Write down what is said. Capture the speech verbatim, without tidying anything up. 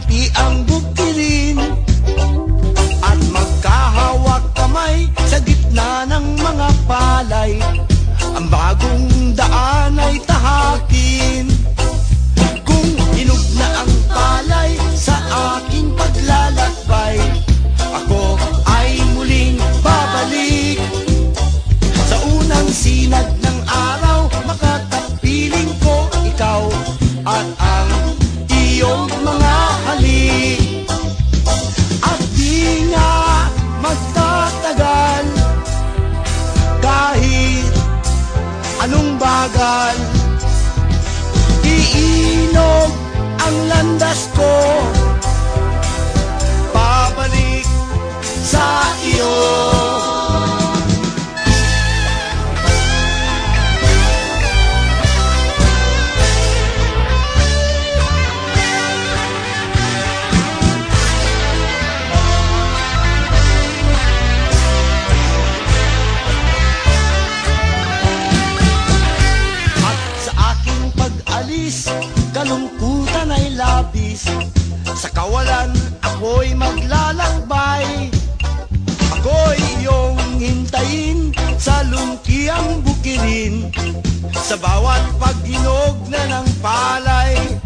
magkakampi ang bukirin at magkahawak kamay sa gitna ng mga palay. Ang bagong daan ay tahakin. Kung hinog na ang palay sa aking paglalakbay, ako ay muling babalik. Sa unang sinag ng araw, makakapiling ko ikaw at ang iyong mga halik. At di nga magtatagal kahit anong bagal, iinog ang landas ko pabalik sa iyo. Kalungkutan ay labis, sa kawalan ako'y maglalakbay. Ako'y iyong hintayin sa lungkiang bukirin, sa bawat paghinog na ng palay.